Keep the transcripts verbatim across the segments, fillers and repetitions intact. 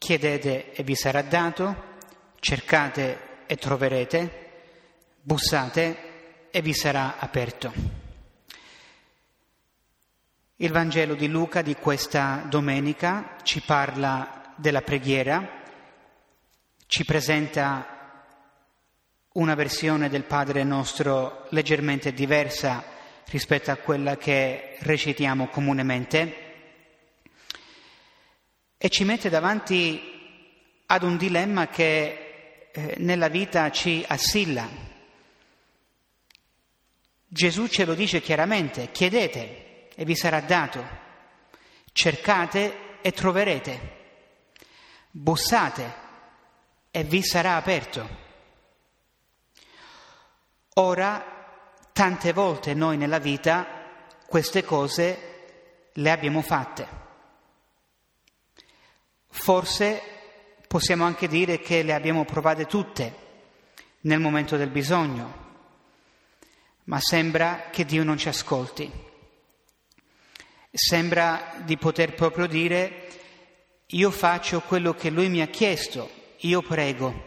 chiedete e vi sarà dato, cercate e troverete, bussate e vi sarà aperto. Il Vangelo di Luca di questa domenica ci parla della preghiera, ci presenta una versione del Padre Nostro leggermente diversa rispetto a quella che recitiamo comunemente e ci mette davanti ad un dilemma che eh, nella vita ci assilla. Gesù ce lo dice chiaramente: chiedete e vi sarà dato, cercate e troverete, bussate e vi sarà aperto. Ora, tante volte noi nella vita queste cose le abbiamo fatte. Forse possiamo anche dire che le abbiamo provate tutte nel momento del bisogno, ma sembra che Dio non ci ascolti. Sembra di poter proprio dire: io faccio quello che Lui mi ha chiesto, io prego.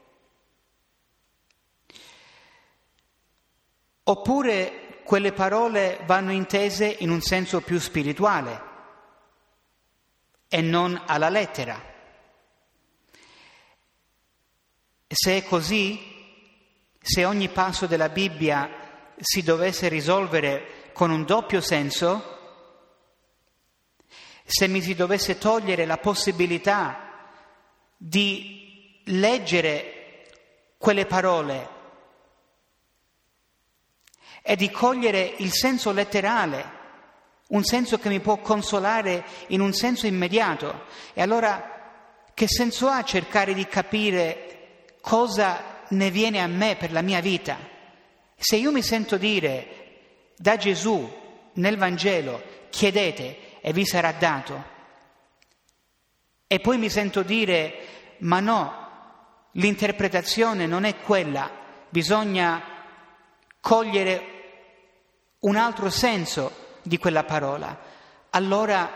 Oppure quelle parole vanno intese in un senso più spirituale e non alla lettera. Se è così, se ogni passo della Bibbia si dovesse risolvere con un doppio senso, se mi si dovesse togliere la possibilità di leggere quelle parole e di cogliere il senso letterale, un senso che mi può consolare in un senso immediato, e allora che senso ha cercare di capire cosa ne viene a me per la mia vita? Se io mi sento dire da Gesù nel Vangelo: chiedete e vi sarà dato, e poi mi sento dire: ma no, l'interpretazione non è quella, bisogna cogliere un altro senso di quella parola, allora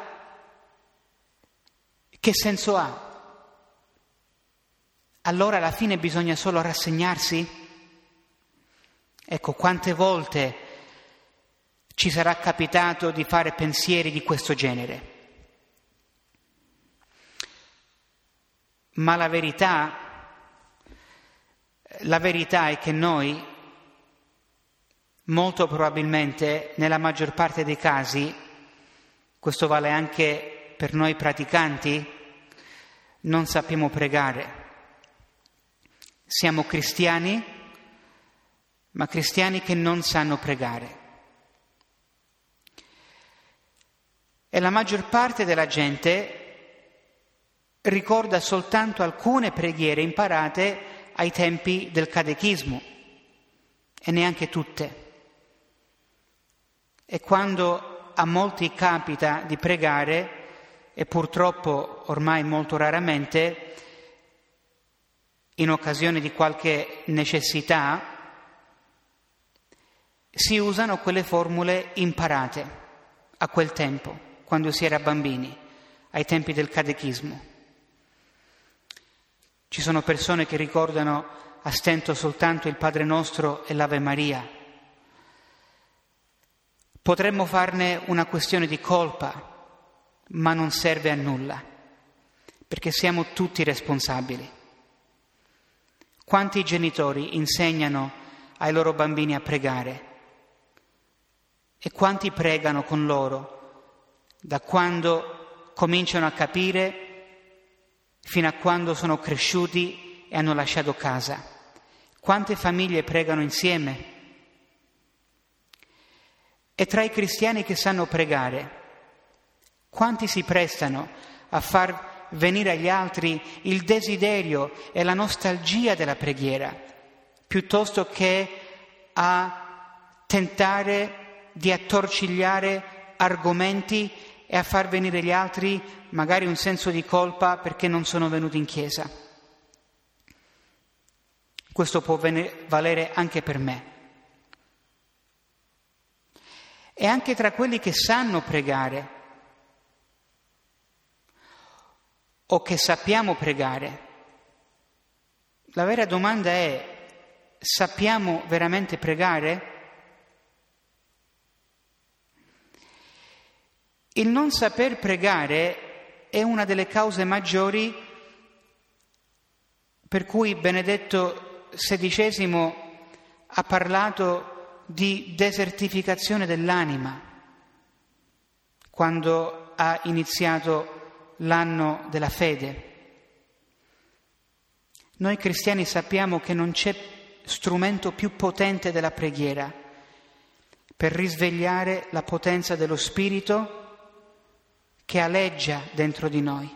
che senso ha? Allora alla fine bisogna solo rassegnarsi? Ecco, quante volte ci sarà capitato di fare pensieri di questo genere. Ma la verità, la verità è che noi, molto probabilmente, nella maggior parte dei casi, questo vale anche per noi praticanti, non sappiamo pregare. Siamo cristiani, ma cristiani che non sanno pregare. E la maggior parte della gente ricorda soltanto alcune preghiere imparate ai tempi del catechismo, e neanche tutte. E quando a molti capita di pregare, e purtroppo ormai molto raramente, in occasione di qualche necessità, si usano quelle formule imparate a quel tempo, quando si era bambini, ai tempi del catechismo. Ci sono persone che ricordano a stento soltanto il Padre Nostro e l'Ave Maria. Potremmo farne una questione di colpa, ma non serve a nulla, perché siamo tutti responsabili. Quanti genitori insegnano ai loro bambini a pregare? E quanti pregano con loro da quando cominciano a capire fino a quando sono cresciuti e hanno lasciato casa? Quante famiglie pregano insieme? E tra i cristiani che sanno pregare, quanti si prestano a far venire agli altri il desiderio e la nostalgia della preghiera, piuttosto che a tentare di attorcigliare argomenti e a far venire agli altri magari un senso di colpa perché non sono venuti in chiesa? Questo può valere anche per me. E anche tra quelli che sanno pregare, o che sappiamo pregare. La vera domanda è: sappiamo veramente pregare? Il non saper pregare è una delle cause maggiori per cui Benedetto sedicesimo ha parlato di desertificazione dell'anima quando ha iniziato l'anno della fede. Noi cristiani sappiamo che non c'è strumento più potente della preghiera per risvegliare la potenza dello Spirito che aleggia dentro di noi.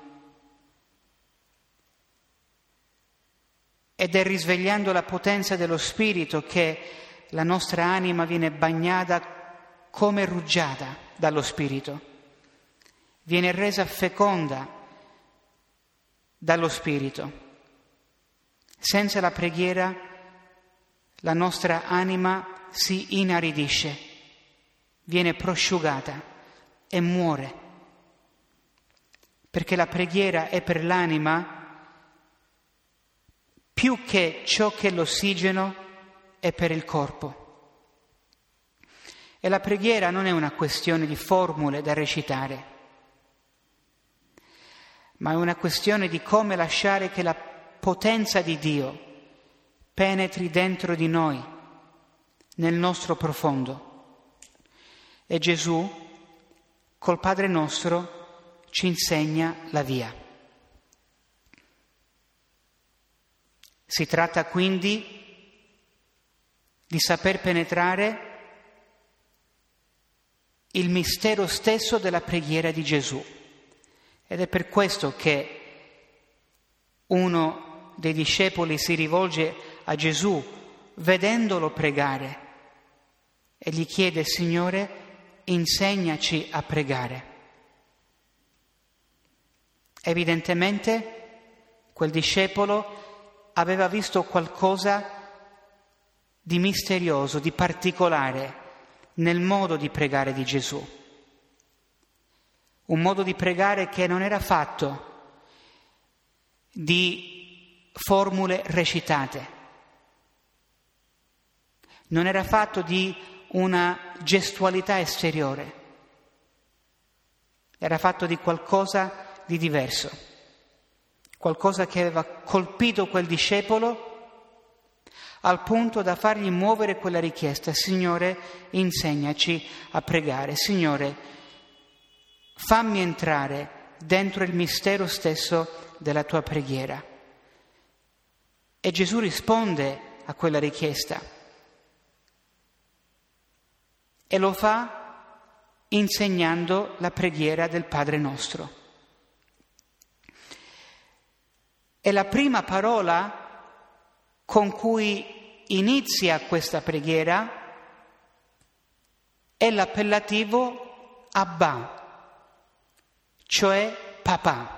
Ed è risvegliando la potenza dello Spirito che la nostra anima viene bagnata come rugiada dallo Spirito, viene resa feconda dallo Spirito. Senza la preghiera la nostra anima si inaridisce, viene prosciugata e muore, perché la preghiera è per l'anima più che ciò che l'ossigeno è per il corpo. E la preghiera non è una questione di formule da recitare, ma è una questione di come lasciare che la potenza di Dio penetri dentro di noi, nel nostro profondo. E Gesù, col Padre nostro, ci insegna la via. Si tratta quindi di saper penetrare il mistero stesso della preghiera di Gesù. Ed è per questo che uno dei discepoli si rivolge a Gesù vedendolo pregare e gli chiede: Signore, insegnaci a pregare. Evidentemente quel discepolo aveva visto qualcosa di misterioso, di particolare nel modo di pregare di Gesù. Un modo di pregare che non era fatto di formule recitate, non era fatto di una gestualità esteriore, era fatto di qualcosa di diverso, qualcosa che aveva colpito quel discepolo al punto da fargli muovere quella richiesta: Signore, insegnaci a pregare, Signore, fammi entrare dentro il mistero stesso della tua preghiera. E Gesù risponde a quella richiesta e lo fa insegnando la preghiera del Padre nostro. E la prima parola con cui inizia questa preghiera è l'appellativo Abba, cioè papà.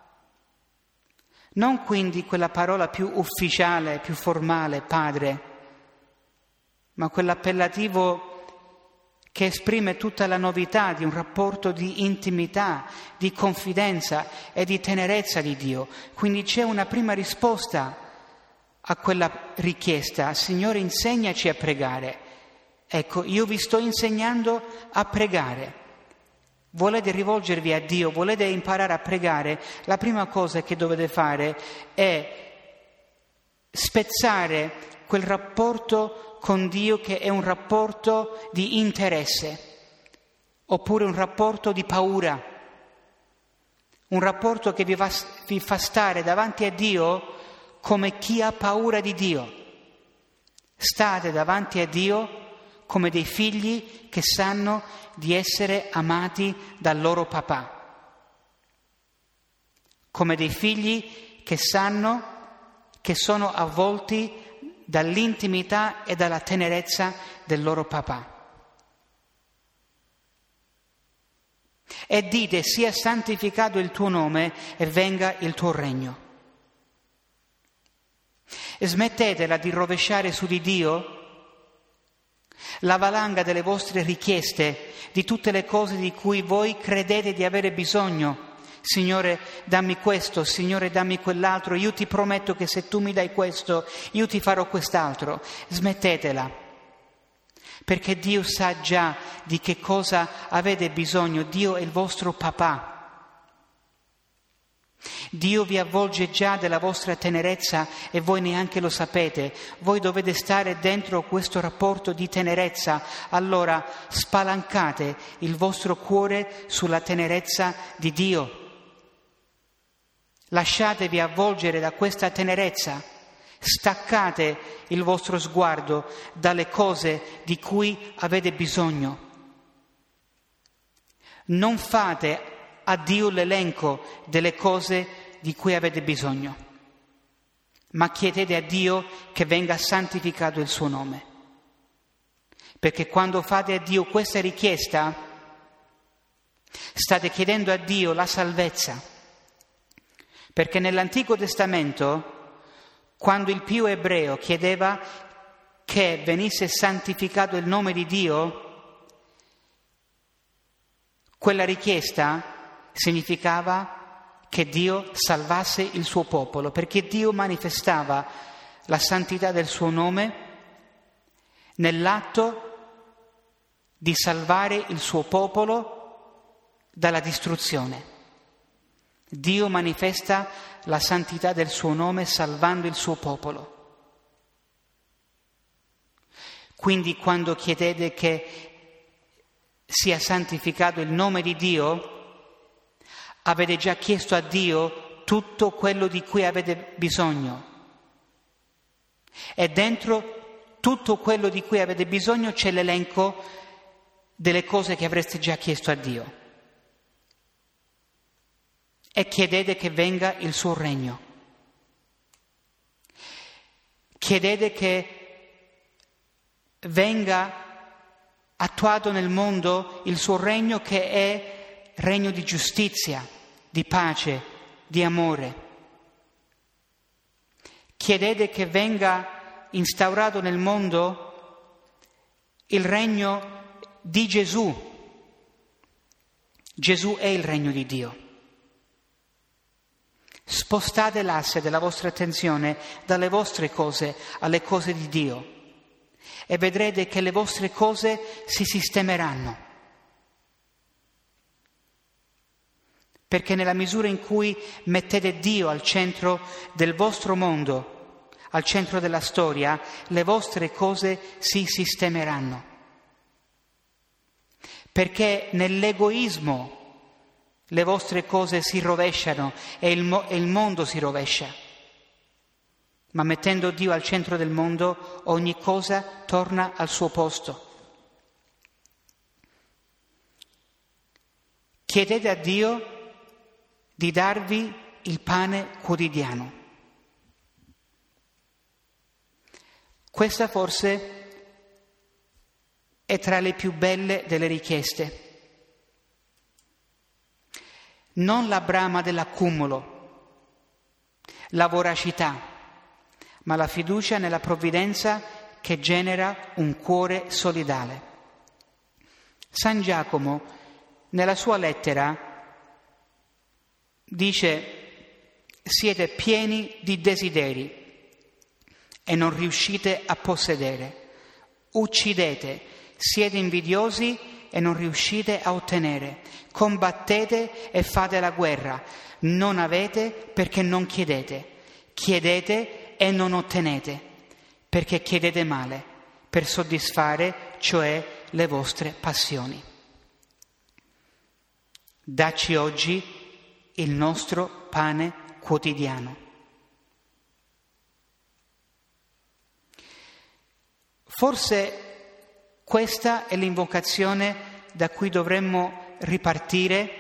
Non quindi quella parola più ufficiale, più formale, padre, ma quell'appellativo che esprime tutta la novità di un rapporto di intimità, di confidenza e di tenerezza di Dio. Quindi c'è una prima risposta a quella richiesta: Signore, insegnaci a pregare. Ecco, io vi sto insegnando a pregare. Volete rivolgervi a Dio, volete imparare a pregare, la prima cosa che dovete fare è spezzare quel rapporto con Dio che è un rapporto di interesse, oppure un rapporto di paura, un rapporto che vi fa, vi fa stare davanti a Dio come chi ha paura di Dio. State davanti a Dio come dei figli che sanno di essere amati dal loro papà, come dei figli che sanno che sono avvolti dall'intimità e dalla tenerezza del loro papà. E dite: sia santificato il tuo nome e venga il tuo regno. E smettetela di rovesciare su di Dio la valanga delle vostre richieste, di tutte le cose di cui voi credete di avere bisogno, Signore, dammi questo, Signore, dammi quell'altro, io ti prometto che se tu mi dai questo, io ti farò quest'altro. Smettetela, perché Dio sa già di che cosa avete bisogno. Dio è il vostro papà. Dio vi avvolge già della vostra tenerezza e voi neanche lo sapete. Voi dovete stare dentro questo rapporto di tenerezza. Allora spalancate il vostro cuore sulla tenerezza di Dio. Lasciatevi avvolgere da questa tenerezza. Staccate il vostro sguardo dalle cose di cui avete bisogno. Non fate a Dio l'elenco delle cose di cui avete bisogno, ma chiedete a Dio che venga santificato il suo nome. Perché quando fate a Dio questa richiesta, state chiedendo a Dio la salvezza. Perché nell'Antico Testamento, quando il pio ebreo chiedeva che venisse santificato il nome di Dio, quella richiesta significava che Dio salvasse il suo popolo, perché Dio manifestava la santità del suo nome nell'atto di salvare il suo popolo dalla distruzione. Dio manifesta la santità del suo nome salvando il suo popolo. Quindi quando chiedete che sia santificato il nome di Dio, avete già chiesto a Dio tutto quello di cui avete bisogno. E dentro tutto quello di cui avete bisogno c'è l'elenco delle cose che avreste già chiesto a Dio. E chiedete che venga il suo regno. Chiedete che venga attuato nel mondo il suo regno, che è regno di giustizia, di pace, di amore. Chiedete che venga instaurato nel mondo il regno di Gesù. Gesù è il regno di Dio. Spostate l'asse della vostra attenzione dalle vostre cose alle cose di Dio e vedrete che le vostre cose si sistemeranno. Perché nella misura in cui mettete Dio al centro del vostro mondo, al centro della storia, le vostre cose si sistemeranno. Perché nell'egoismo le vostre cose si rovesciano e il, mo- e il mondo si rovescia. Ma mettendo Dio al centro del mondo, ogni cosa torna al suo posto. Chiedete a Dio di darvi il pane quotidiano. Questa forse è tra le più belle delle richieste. Non la brama dell'accumulo, la voracità, ma la fiducia nella provvidenza che genera un cuore solidale. San Giacomo, nella sua lettera, dice: siete pieni di desideri e non riuscite a possedere. Uccidete, siete invidiosi e non riuscite a ottenere. Combattete e fate la guerra. Non avete perché non chiedete. Chiedete e non ottenete, perché chiedete male, per soddisfare, cioè, le vostre passioni. Dacci oggi il nostro pane quotidiano. Forse questa è l'invocazione da cui dovremmo ripartire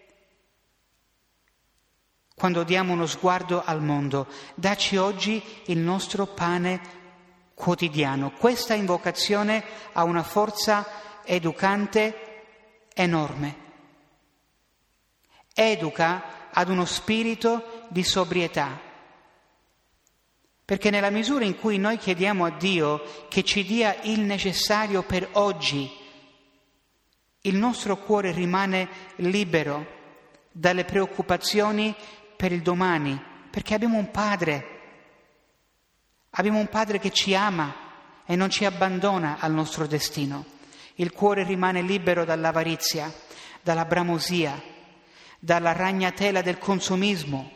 quando diamo uno sguardo al mondo. Dacci oggi il nostro pane quotidiano. Questa invocazione ha una forza educante enorme. Educa ad uno spirito di sobrietà. Perché nella misura in cui noi chiediamo a Dio che ci dia il necessario per oggi, il nostro cuore rimane libero dalle preoccupazioni per il domani, perché abbiamo un Padre. Abbiamo un Padre che ci ama e non ci abbandona al nostro destino. Il cuore rimane libero dall'avarizia, dalla bramosia, dalla ragnatela del consumismo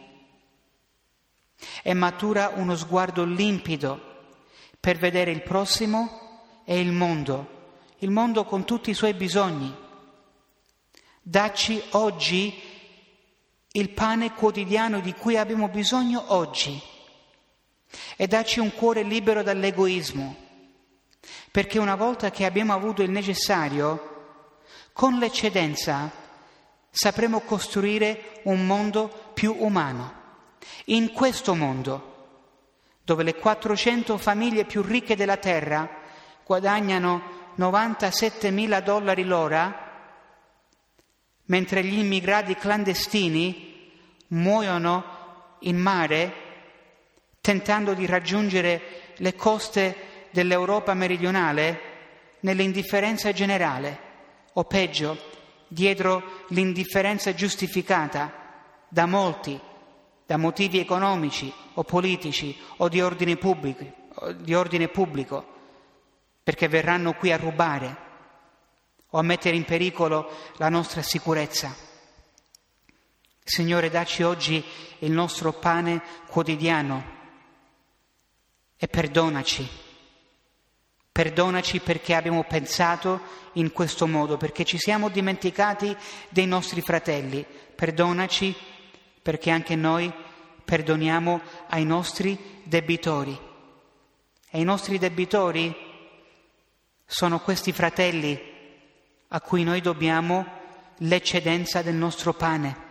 e matura uno sguardo limpido per vedere il prossimo e il mondo, il mondo con tutti i suoi bisogni. Dacci oggi il pane quotidiano di cui abbiamo bisogno oggi e dacci un cuore libero dall'egoismo, perché una volta che abbiamo avuto il necessario, con l'eccedenza sapremo costruire un mondo più umano. In questo mondo, dove le quattrocento famiglie più ricche della terra guadagnano novantasettemila dollari l'ora, mentre gli immigrati clandestini muoiono in mare tentando di raggiungere le coste dell'Europa meridionale nell'indifferenza generale, o peggio, dietro l'indifferenza giustificata da molti, da motivi economici o politici o di ordine pubblico, di ordine pubblico, perché verranno qui a rubare o a mettere in pericolo la nostra sicurezza. Signore, dacci oggi il nostro pane quotidiano e perdonaci. Perdonaci perché abbiamo pensato in questo modo, perché ci siamo dimenticati dei nostri fratelli. Perdonaci perché anche noi perdoniamo ai nostri debitori. E i nostri debitori sono questi fratelli a cui noi dobbiamo l'eccedenza del nostro pane.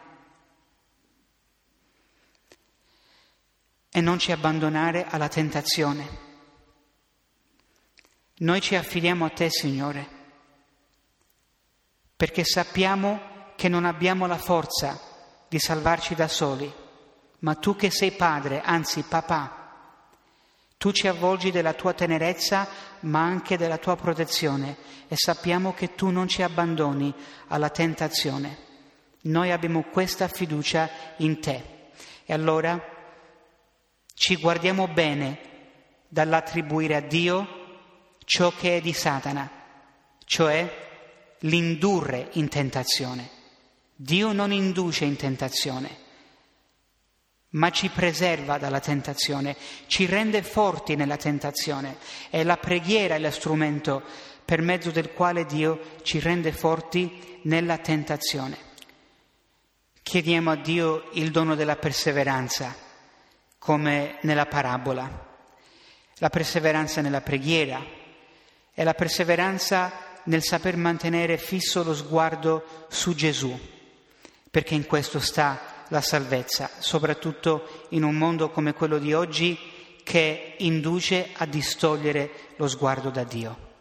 E non ci abbandonare alla tentazione. Noi ci affidiamo a Te, Signore, perché sappiamo che non abbiamo la forza di salvarci da soli, ma Tu che sei Padre, anzi Papà, Tu ci avvolgi della Tua tenerezza, ma anche della Tua protezione, e sappiamo che Tu non ci abbandoni alla tentazione. Noi abbiamo questa fiducia in Te. E allora ci guardiamo bene dall'attribuire a Dio ciò che è di Satana, cioè l'indurre in tentazione. Dio non induce in tentazione, ma ci preserva dalla tentazione, ci rende forti nella tentazione. E la preghiera è lo strumento per mezzo del quale Dio ci rende forti nella tentazione. Chiediamo a Dio il dono della perseveranza, come nella parabola, la perseveranza nella preghiera e la perseveranza nel saper mantenere fisso lo sguardo su Gesù, perché in questo sta la salvezza, soprattutto in un mondo come quello di oggi che induce a distogliere lo sguardo da Dio.